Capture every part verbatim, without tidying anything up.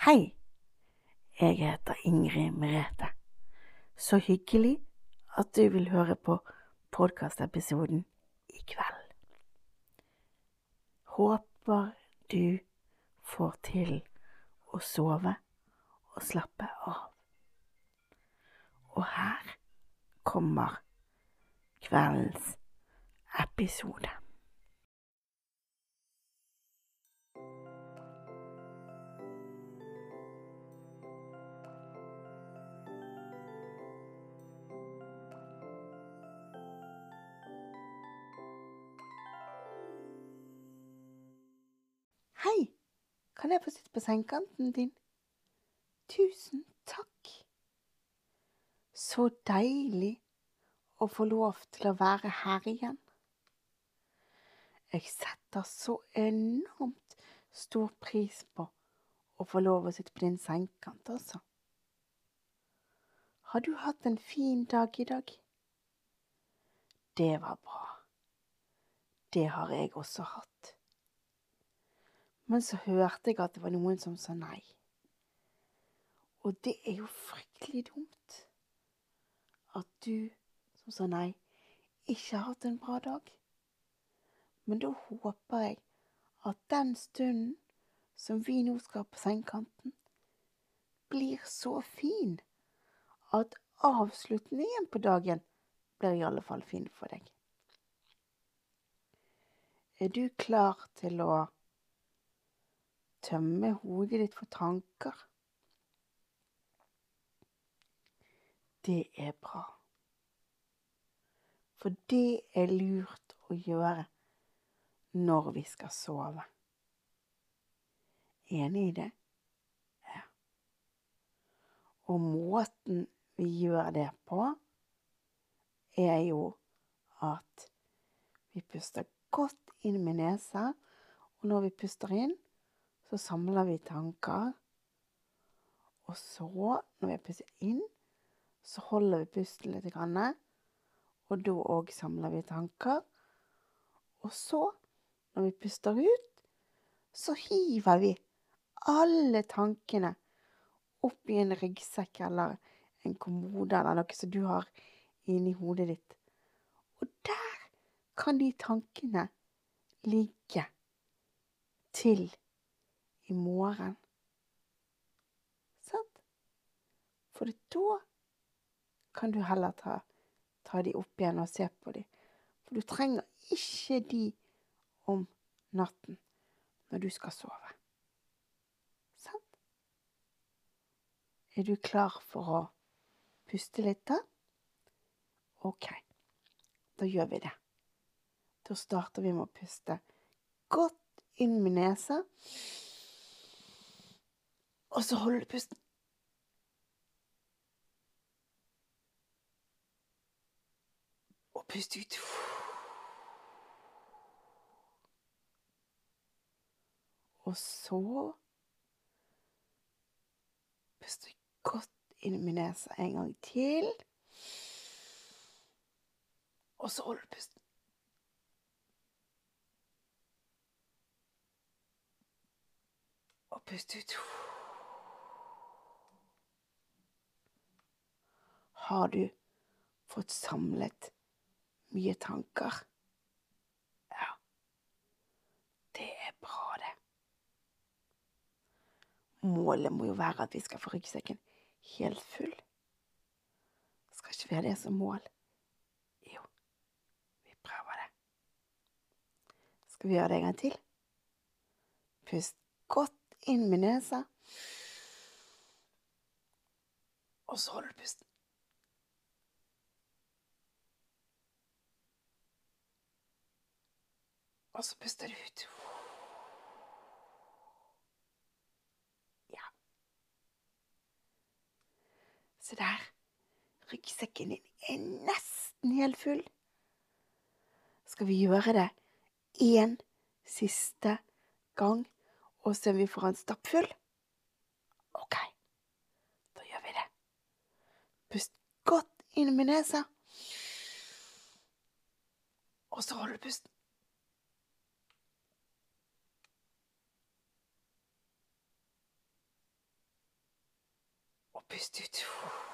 Hei, jeg heter Ingrid Merete. Så hyggelig at du vil høre på podcastepisoden i kveld. Håper du får til å sove og slappe av. Og her kommer kveldens episode. Hei, kan jeg få sitte på sengekanten din? Tusen takk. Så deilig å få lov til å være her igjen. Jeg setter så enormt stor pris på å få lov å sitte på din sengekant også. Har du hatt en fin dag i dag? Det var bra. Det har jeg også hatt. Men så hørte jeg at det var noen som sa nei. Og det er jo fryktelig dumt at du som sa nei ikke har hatt en bra dag. Men da håper jeg at den stunden som vi nå skal på sengekanten blir så fin at avslutningen på dagen blir i alle fall fin for deg. Er du klar til å tømme hodet ditt for tanker? Det er bra. For det er lurt å gjøre når vi skal sove. Enig i det? Ja. Og måten vi gjør det på er jo at vi puster godt inn med nesa, og når vi puster inn, så samler vi tanker. Og så, når vi puster inn, så holder vi pusten litt grann, og da også samler vi tanker. Og så, når vi puster ut, så hiver vi alle tankene opp i en ryggsekk eller en kommode eller noe som du har inni hodet ditt. Og der kan de tankene ligge til i morgen. Sant? For da kan du heller ta, ta de opp igjen og se på de. For du trenger ikke de om natten når du skal sove. Sant? Er du klar for å puste litt da? Ok, da gjør vi det. Da starter vi med å puste godt inn med nesa. Og så holder du pusten. Og pust ut. Og så puster godt inn med nesa en gang til. Og så holder du pusten. Og pust ut. Har du fått samlet mye tanker? Ja, det er bra det. Målet må jo være at vi skal få ryggsekken helt full. Skal ikke vi ha det som mål? Jo, vi prøver det. Skal vi gjøre det en gang til? Pust godt inn med nesa. Og så holder du pusten. Og så puster du ut. Ja. Se der. Ryggsekken din er nesten helt full. Skal vi gjøre det en siste gang, og se om vi får en stappfull? Ok, da gjør vi det. Pust godt inn med nesa. Og så holder du pusten. Pust ut.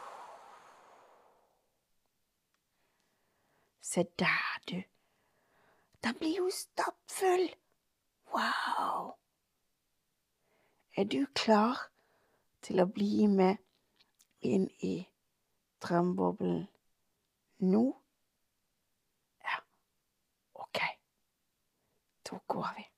Se der, du. Den blir jo stappfull. Wow. Er du klar til å bli med inn i drømmeboblen nå? Ja, ok. Da går vi.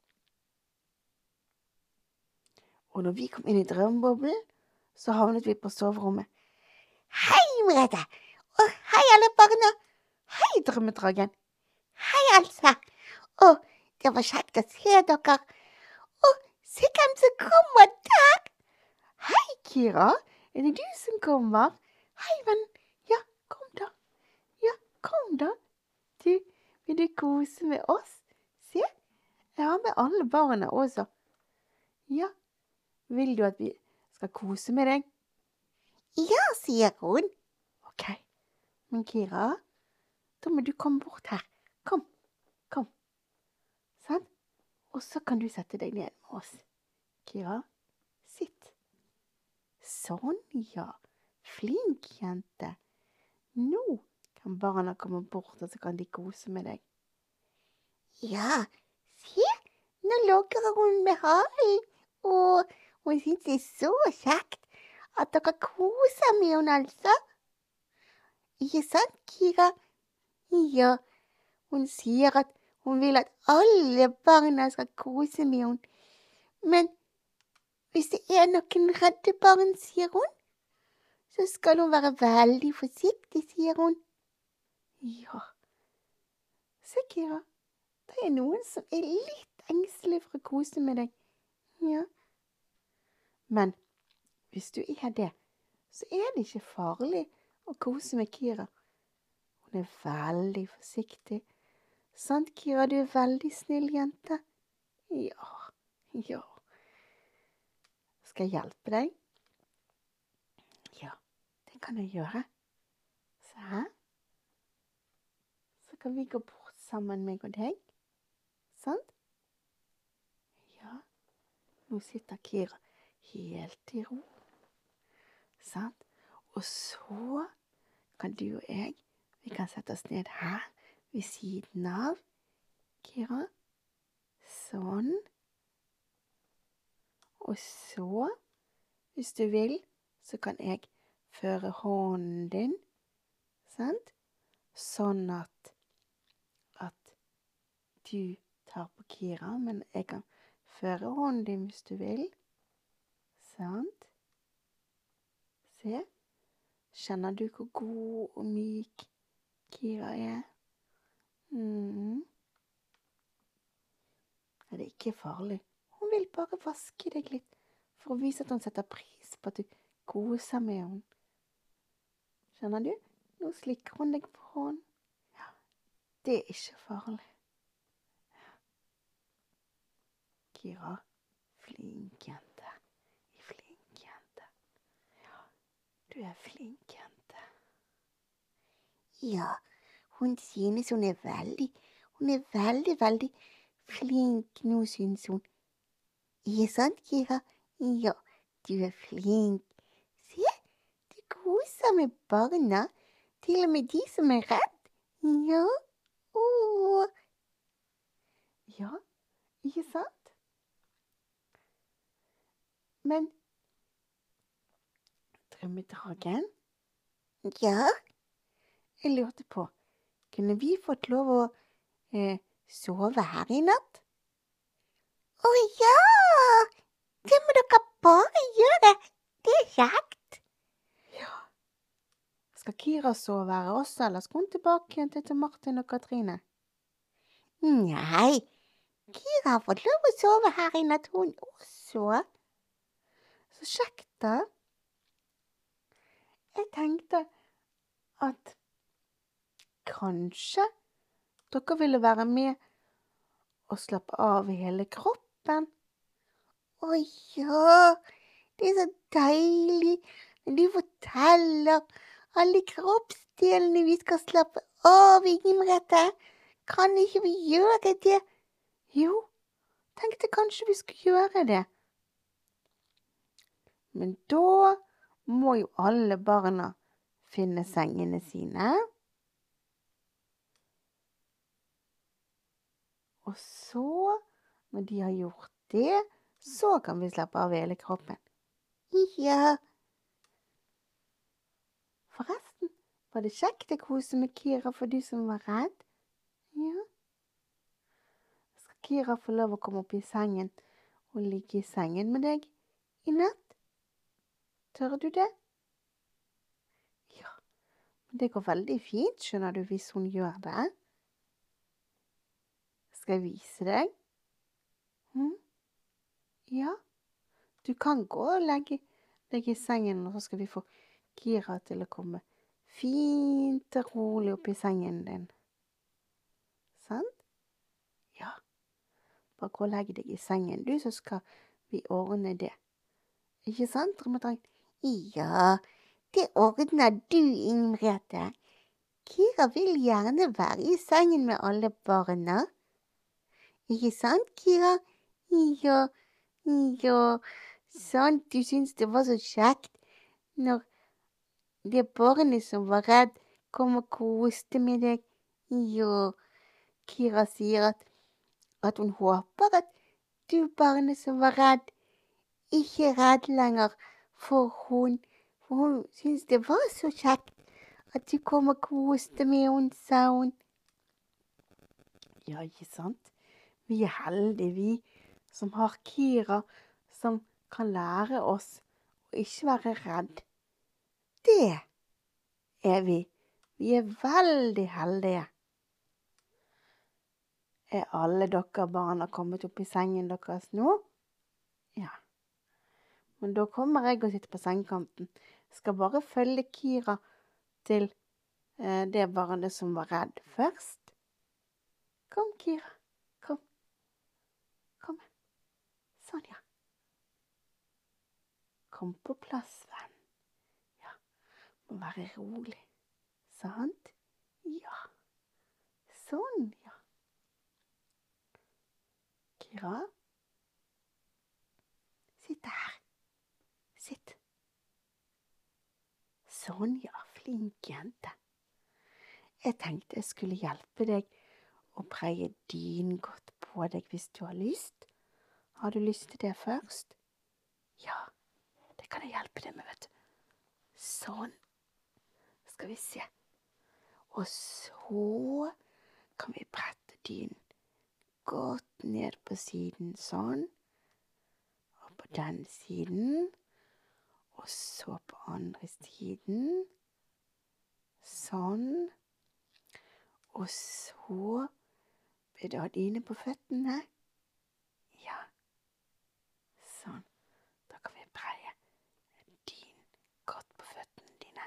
Og når vi kom inn i drømmeboblen, så havnet vi på soverommet. Hei, Merete! Og hei, alle barna! Hei, drømmedragen! Hei, Elsa! Å, det var kjekt å se dere. Å, se hvem som kommer der! Hei, Kira! Er det du som kommer? Hei, venn! Ja, kom da. Ja, kom da. Du, vil du kose med oss? Se, jeg har med alle barna også. Ja. Vil du at vi skal kose med deg? Ja, sier hun. Ok, men Kira, da må du komme bort her. Kom, kom. Sånn? Og så kan du sette deg ned med oss. Kira, sitt. Sånn, ja. Flink jente. Nå kan barna komme bort, og så kan de kose med deg. Ja, se, nå logger hun med halen, og hun synes det er så kjekt at dere koser med henne, altså. Ikke sant, Kira? Ja, hun sier at hun vil at alle barna skal kose med henne. Men hvis det er noen redde barn, sier hun, så skal hun være veldig forsiktig, sier hun. Ja. Se, Kira, det er noen som er litt engstelig for å kose med deg. Ja. Men hvis du er det, så er det ikke farlig å kose med Kira. Hun er veldig forsiktig. Sant, Kira? Du er veldig snill, jente. Ja, ja. Skal jeg hjelpe deg? Ja, det kan jeg gjøre. Se her. Så kan vi gå bort sammen, meg og deg. Sant? Ja. Nå sitter Kira helt i ro. Sant? Og så kan du og jeg, vi kan sette oss ned her ved siden av Kira. Sånn. Og så, hvis du vil, så kan jeg føre hånden din, sant? Sånn at, at du tar på Kira, men jeg kan føre hånden din hvis du vil. Sant? Se, kjenner du hvor god og myk Kira er? Mm. Det er ikke farlig. Hun vil bare vaske deg litt, for å vise at hun setter pris på at du koser med henne. Kjenner du? Nå slikker hun deg på hånden. Ja, det er ikke farlig. Kira, flink jente. Flink jente. Ja, du er flink jente. Ja, hun synes hun er veldig, hun er veldig, veldig flink nå, synes hun. Ikke sant, Kira? Ja, du er flink. Se, du koser med barna, til og med de som er redd. Ja, åh. Ja, ikke sant? Men drømmedragen? Ja, jeg lurte på, kunne vi fått lov å eh, sove her i natt? Å ja, det må dere bare gjøre, det er kjekt. Ja. Skal Kira sove her også, eller skal hun tilbake igjen til Martin og Katrine? Nei, Kira har fått lov å sove her i natt, hun også. Så kjekt da. Jeg tenkte at kanskje dere ville være med og slappe av i hele kroppen. Å ja, det er så deilig når du forteller alle kroppsdelene vi skal slappe av i, Merete. Kan ikke vi gjøre det? Jo, tenkte kanskje vi skulle gjøre det. Men da må jo alle barna finne sengene sine. Og så, når de har gjort det, så kan vi slappe av hele kroppen. Ja. Forresten, var det kjekt å kose med Kira for du som var redd? Ja. Skal Kira få lov å komme opp i sengen og ligge i sengen med deg i natt? Tør du det? Ja, men det går veldig fint, skjønner du, hvis hun gjør det. Skal jeg vise deg? Hm? Ja, du kan gå og legge deg i sengen, og så skal vi få Kira til å komme fint og rolig opp i sengen din. Sant? Ja. Bare gå og legge deg i sengen, du, så skal vi ordne det. Ikke sant, Drømmedragen? Ja, det ordner du, Inger Merete. Kira vil gjerne være i sengen med alle barna. Ikke sant, Kira? Ja, ja, sant, du syns det var så kjekt når det barnet som var redd kom og koste med deg. Ja, Kira sier at, at hun håper at du barnet som var redd, ikke er redd lenger for hun, for hun syns det var så kjekt at du kom og koste med henne, sa hun. Ja, ikke sant? Vi er heldige, vi som har Kira, som kan lære oss å ikke være redd. Det er vi. Vi er veldig heldige. Er alle dere barna kommet opp i sengen deres nå? Ja. Men da kommer jeg og sitter på sengekanten. Jeg skal bare følge Kira til eh, det barnet som var redd først. Kom, Kira. Kom. Kom. Sånn, ja. Kom på plass, venn. Ja, må være rolig. Sant? Ja. Sånn, ja. Kira? Sitt her. Sitt. Sånn, ja. Flink jente. Jeg tenkte jeg skulle hjelpe deg å preie dynen godt på deg hvis du har lyst. Har du lyst til det først? Ja, det kan jeg hjelpe deg med, vet du. Sånn. Skal vi se. Og så kan vi brette dynen godt ned på siden, sånn. Og på den siden. Og så på andre siden. Sånn. Og så vil du ha dyne på føttene. Ja. Sånn. Da kan vi breie dyn godt på føttene dine.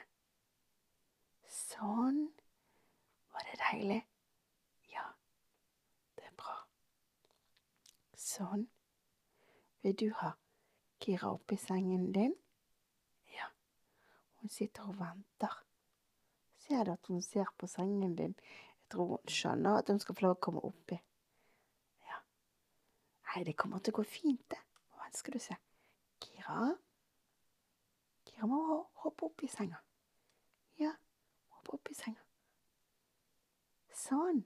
Sånn. Var det deilig? Ja, det er bra. Sånn. Vil du ha Kira opp i sengen din? Ja. Hun sitter og venter. Ser du at hun ser på sengen din? Jeg tror hun skjønner at hun skal få lov å komme oppi. Ja. Nei, det kommer til å gå fint, det. Hva skal du se? Kira? Kira må hoppe opp i senga. Ja, hoppe opp i senga. Sånn.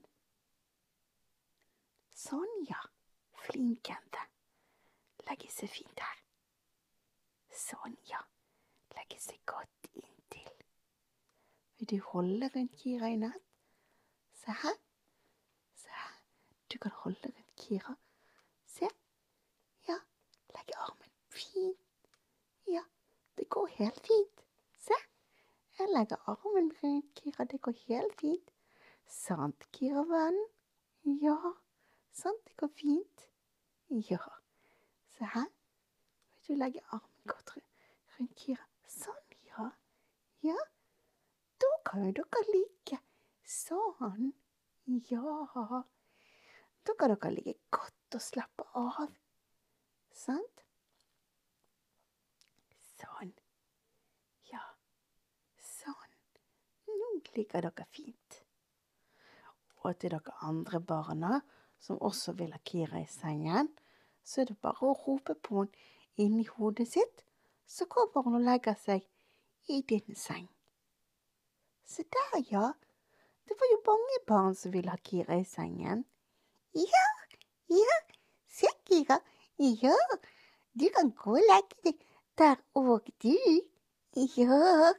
Sånn, ja. Flink jente. Legge seg fint her. Sånn, ja. Legge seg godt inntil. Vil du holde rundt Kira i natt? Se her. Se her. Du kan holde rundt Kira. Se. Ja, legge armen fint. Ja, det går helt fint. Se. Jeg legger armen rundt Kira. Det går helt fint. Sant, Kira, venn? Ja. Sant, det går fint. Ja. Se her. Vil du legge armen godt rundt Kira? Sånn, ja. Ja. Da kan jo dere ligge. Sånn. Ja. Da kan dere ligge godt og slappe av. Sant? Sånn. Ja. Sånn. Nå ligger dere fint. Og til dere andre barna som også vil ha Kira i sengen, så er det bare å rope på henne inn i hodet sitt, så kommer hun og legger seg i din seng. Se der, ja. Det var jo mange barn som ville ha Kira i sengen. Ja, ja, se Kira. Ja, du kan gå og legge deg der og du. Ja.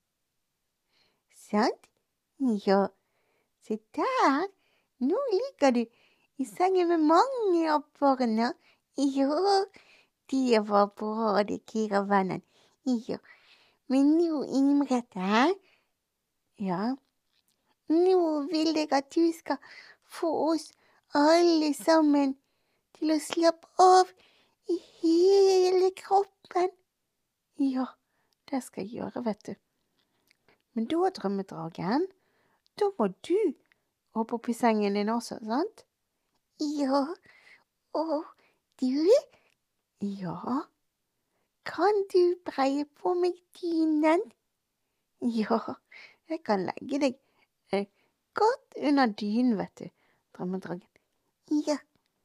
Sant? Ja. Se der. Nå ligger du i sengen med mange av barna. Ja, det var bra det, Kira-vennen. Ja, men nå, Imrete, ja, nå vil jeg at du skal få oss alle sammen til å slappe av i hele kroppen. Ja, det skal jeg gjøre, vet du. Men da, drømmedragen, da må du hoppe opp i sengen din også, sant? Ja, og du? Ja, kan du breie på meg dynen? Ja, jeg kan legge deg eh, godt under dynen, vet du, drømmedragen. Ja,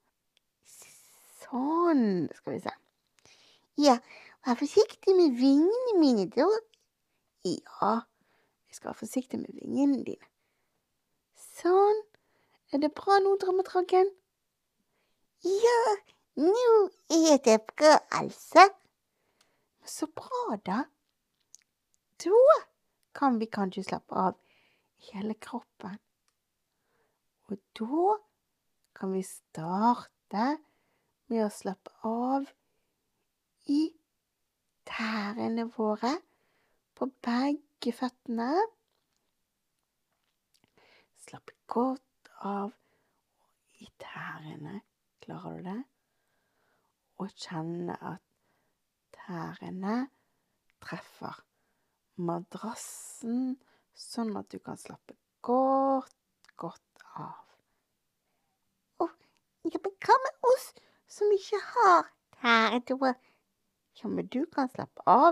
sånn, skal vi se. Ja, vær forsiktig med vingene mine, da. Ja, jeg skal være forsiktig med vingene dine. Sånn, er det bra nå, drømmedragen? Ja, nå er det bra, altså. Så bra, da. Da kan vi kanskje slappe av hele kroppen. Og da kan vi starte med å slappe av i tærene våre på begge føttene. Slappe godt av i tærene. Klarer du det? Og kjenne at tærene treffer madrassen, sånn at du kan slappe godt, godt av. Åh, ja, men hva med oss som ikke har tærer, da? Ja, men du kan slappe av,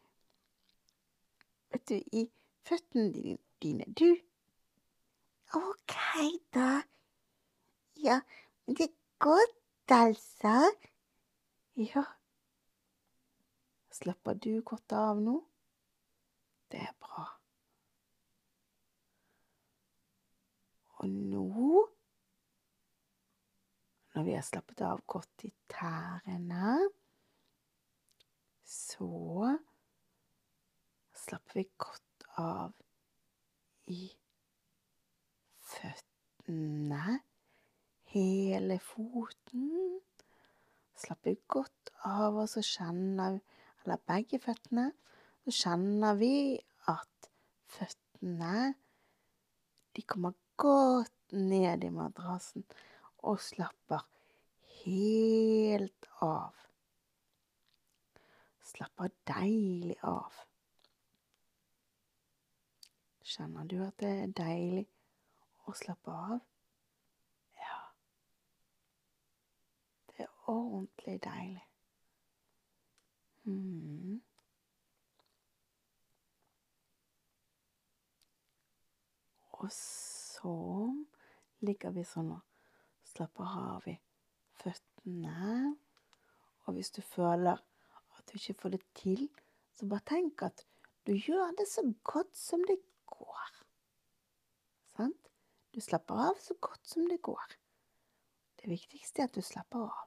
vet du, i føttene dine, du. Ok, da. Ja, men det er godt, altså. Ja. Slapper du godt av nå? Det er bra. Og nå, når vi har slappet av godt i tærene, så slapper vi godt av i føttene, hele foten. Slapper vi godt av, og så kjenner vi, eller begge føttene, så kjenner vi at føttene, de kommer godt ned i madrassen og slapper helt av. Slapper deilig av. Kjenner du at det er deilig å slappe av? Ja. Det er ordentlig deilig. Mm. Og så ligger vi sånn og slapper av i føttene. Og hvis du føler at du ikke får det til, så bare tenk at du gjør det så godt som det går. Sant? Du slapper av så godt som det går. Det viktigste er at du slapper av.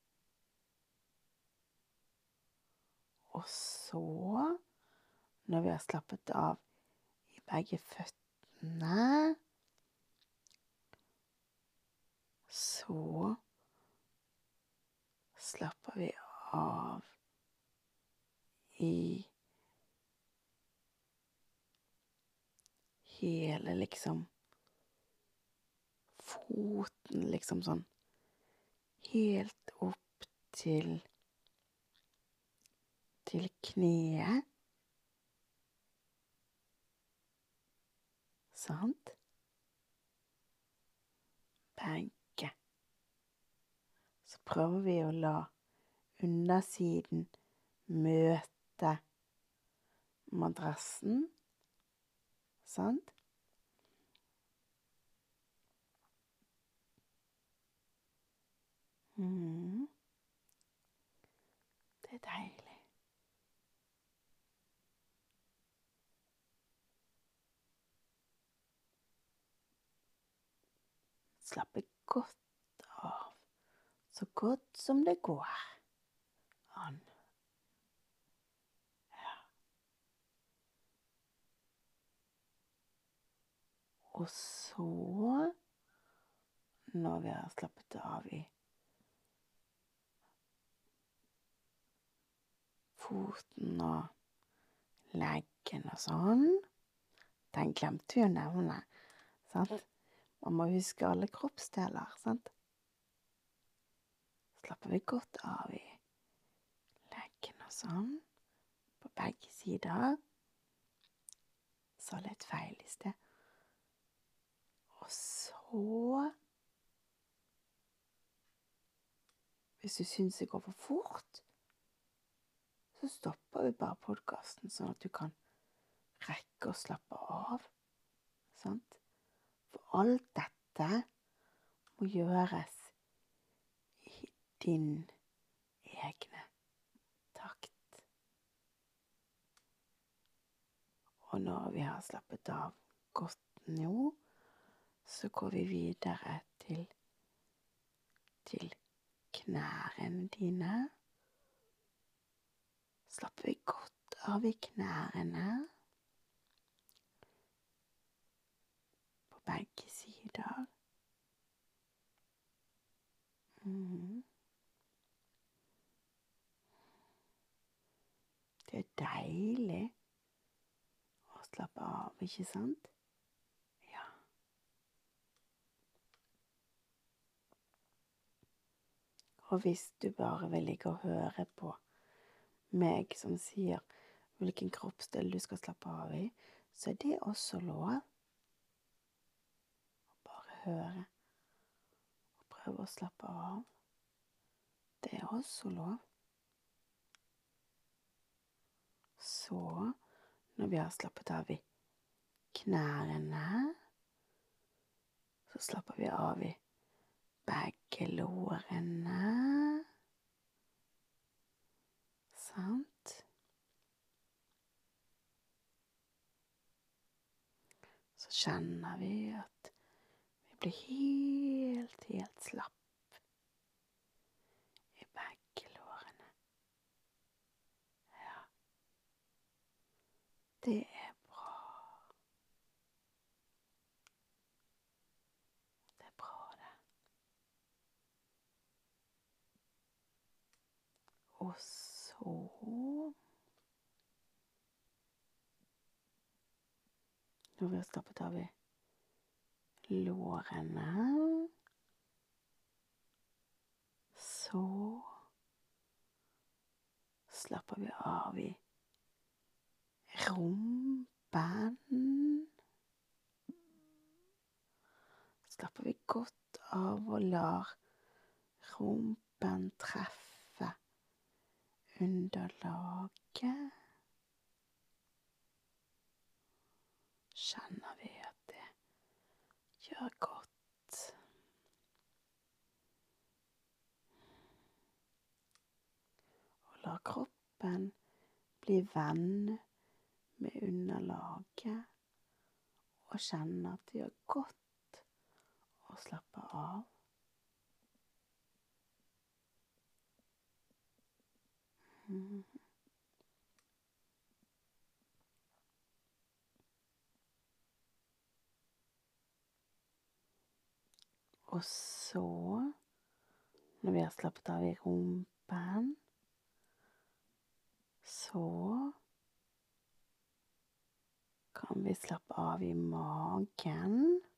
Og så, når vi har slappet av i begge føttene, så slapper vi av i hele liksom foten, liksom sånn, helt opp til til kneet. Sant? Begge. Så prøver vi å la undersiden møte madrassen. Sant? Mm. Det er deilig. slappe godt av, så godt som det går an. Ja. Og så, når vi har slappet av i foten og leggen og sånn, den glemte vi å nevne, sant? Man må huske alle kroppsdeler, sant? Slapper vi godt av i leggen og sånn, på begge sider. Så litt feil i sted. Og så, hvis du synes det går for fort, så stopper vi bare podcasten, sånn at du kan rekke å slappe av, sant? For alt dette må gjøres i din egne takt. Og når vi har slappet av godt nå, så går vi videre til, til knærne dine. Slapper vi godt av i knærne på begge sider. Mm. Det er deilig å slappe av, ikke sant? Ja. Og hvis du bare vil ligge og høre på meg som sier hvilken kroppsdel du skal slappe av i, så er det også lov. Bare høre og prøve å slappe av. Det er også lov. Så, når vi har slappet av i knærne, så slapper vi av i begge lårene. Sant? Så kjenner vi at vi blir helt, helt slapp i begge lårene. Ja. Det er bra. Det er bra, det. Og så når vi har slappet av i lårene, så slapper vi av i rumpen. Slapper vi godt av og lar rumpen treffe underlaget. Kjenner vi at det gjør godt. Og lar kroppen bli venn med underlaget, og kjenne at det gjør godt å slappe av. Mm. Og så, når vi har slappet av i rumpen, så kan vi slappe av i magen.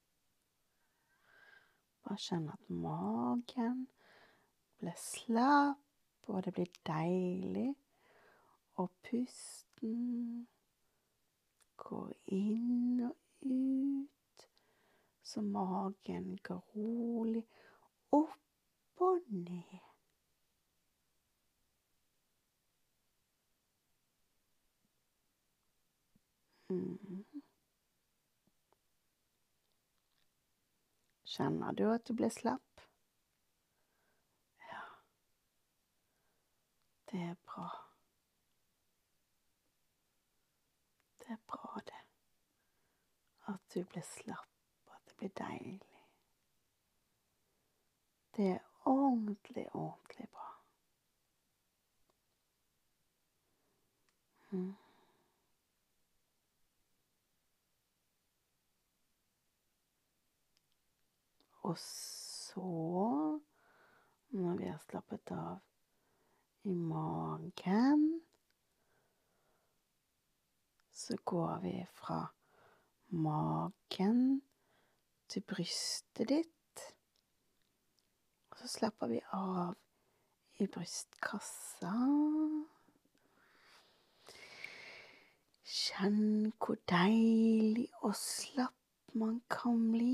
Bare kjenne at magen blir slapp, og det blir deilig. Og pusten går inn og ut, så magen går rolig opp og ned. Mm. Kjenner du at du blir slapp? Ja, det er bra. Det er bra det, at du blir slapp, at det blir deilig. Det er ordentlig, ordentlig bra. Mm. Og så, når vi har slappet av i magen, så går vi fra magen til brystet ditt, og så slapper vi av i brystkassa. Kjenn hvor deilig og slapp man kan bli.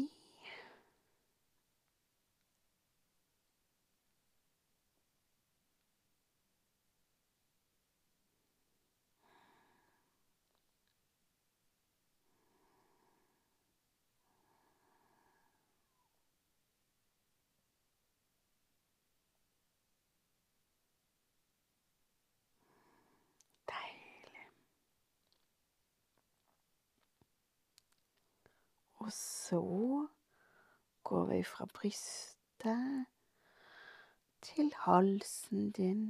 Deilig. Og så går vi fra brystet til halsen din,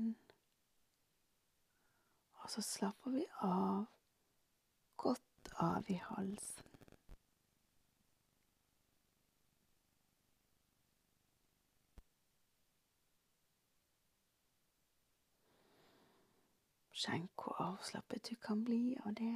og så slapper vi av, godt av i halsen. Kjenn hvor avslappet du kan bli av det.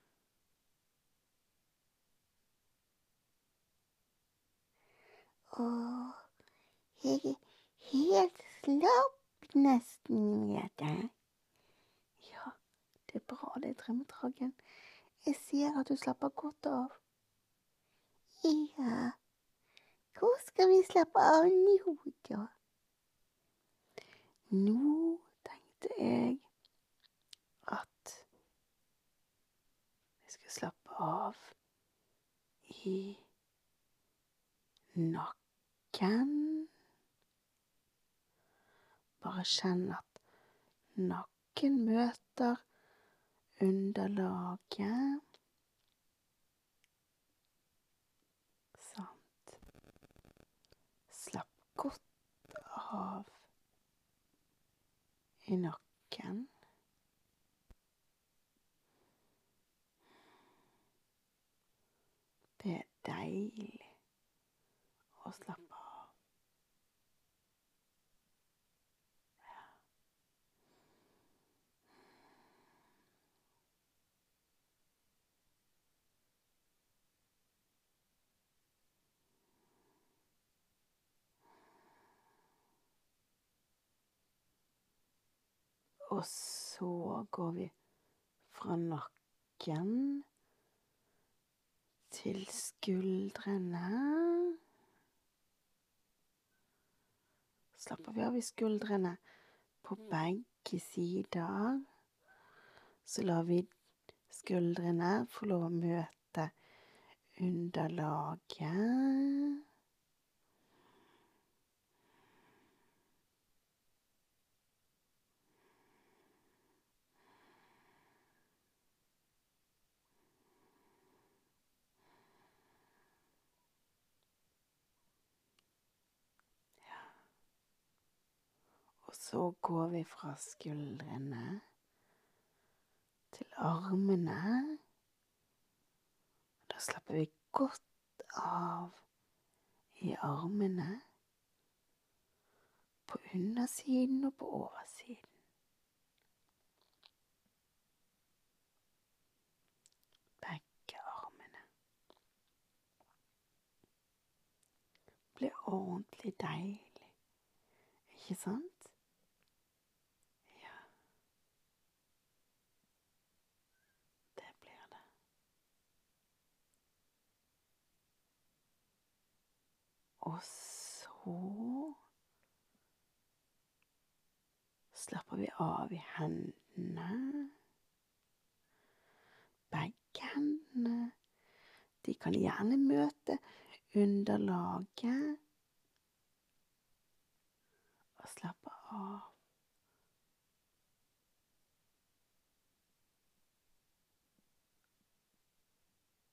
Åh, jeg er helt slapp nesten, Grete. Ja, det er bra det, Drømmedragen. Jeg ser at du slapper godt av. Ja, hvor skal vi slappe av nå, da? Nå tenkte jeg at vi skal slappe av i nakken. Bare kjenn at nakken møter underlaget. Sant. Slapp godt av i nakken. Det er deilig å slappe av. Ja. Og så går vi fra nakken til skuldrene. Slapper vi av i skuldrene på begge sider. Så lar vi skuldrene få lov å møte underlaget. Og så går vi fra skuldrene til armene. Da slapper vi godt av i armene, på undersiden og på oversiden. Begge armene. Det blir ordentlig deilig, ikke sant? Ja, det blir det. Og så slapper vi av i hendene. Begge hendene, de kan gjerne møte underlaget. Og slappe av.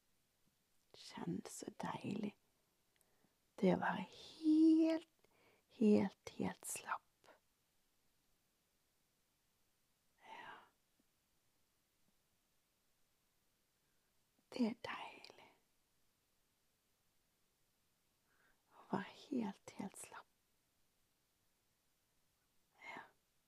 Kjenn så deilig det å være helt, helt, helt slapp. Ja. Det er deilig. Å være helt, helt slapp. Ja.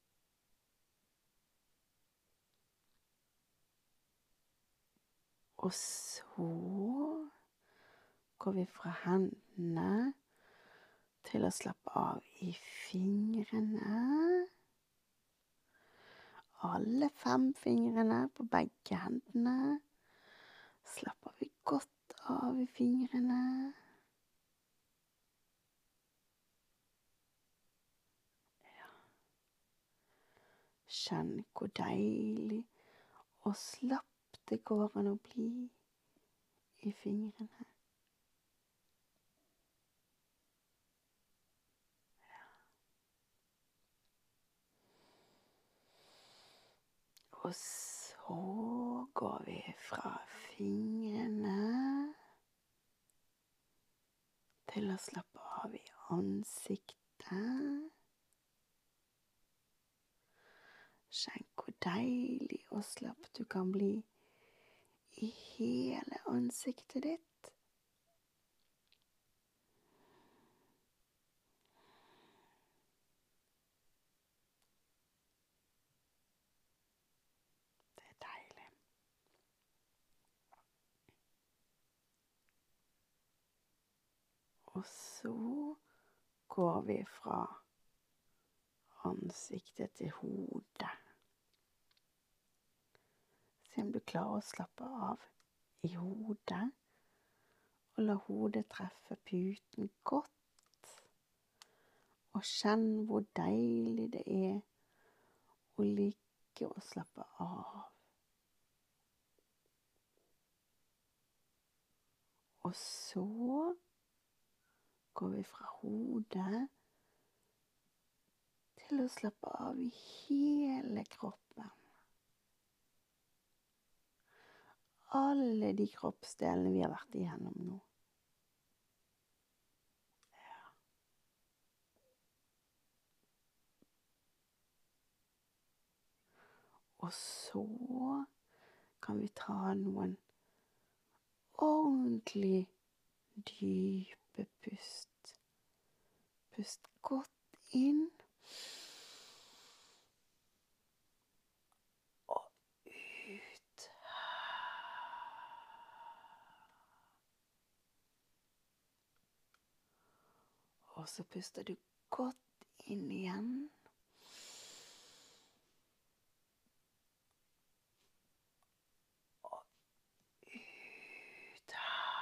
Og så går vi fra hendene til å slappe av i fingrene. Alle fem fingrene på begge hendene. Slapper vi godt av i fingrene. Ja. Kjenn hvor deilig og slapp det går an å bli i fingrene. Og så går vi fra fingrene til å slappe av i ansiktet. Kjenn hvor deilig og slapp du kan bli i hele ansiktet ditt. Det er deilig. Og så går vi fra ansiktet til hodet. Se om du klarer å slappe av i hodet, og la hodet treffe puten godt. Og kjenn hvor deilig det er å ligge og slappe av. Og så går vi fra hodet til å slappe av i hele kroppen. Alle de kroppsdelene vi har vært igjennom nå. Ja. Og så kan vi ta noen ordentlig dype pust. Pust godt inn. Og ut. Og så puster du godt inn igjen. Og ut.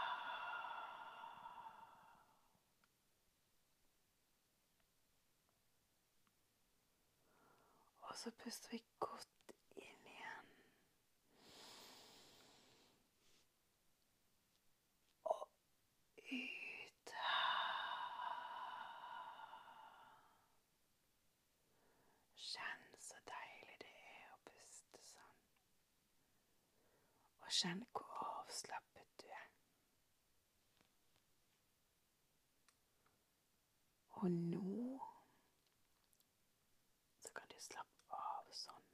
Og så puster vi godt inn igjen. Og ut. Kjenn så deilig det er å puste sånn. Og kjenn hvor avslappet du er. Og nå så kan du slappe av sånn.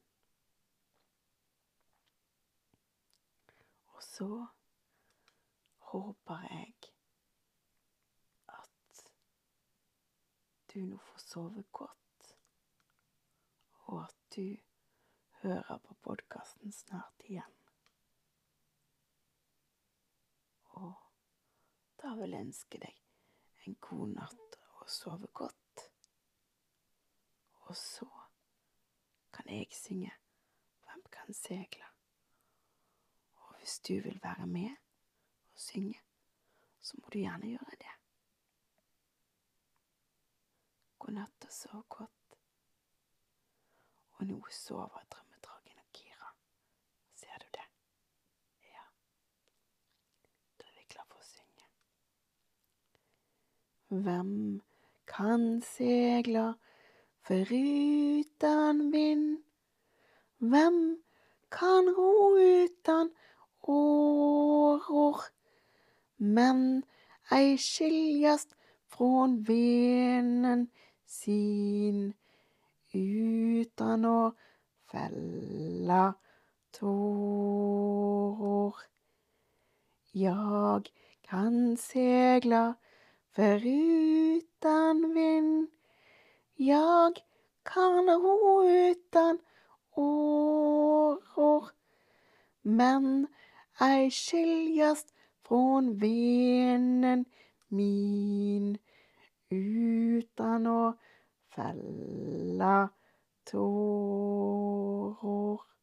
Og så håper jeg at du nå får sove godt, og at du hører på podcasten snart igjen. Og da vil jeg ønske deg en god natt og sove godt. Og så kan jeg synge Hvem kan segle? Og hvis du vil være med og synge, så må du gjerne gjøre det. God natt og sov godt. Og nå sover drømmedragen og Kira. Ser du det? Ja. Da er vi klar for å synge. Hvem kan segla foruten vind? Hvem kan ro utan åror? Men ei skiljast från venen sin utan å fälla tår. Jag kan segla förutan vind, jag kan ro utan åror, men ej skiljas från vännen min utan å fälla tår.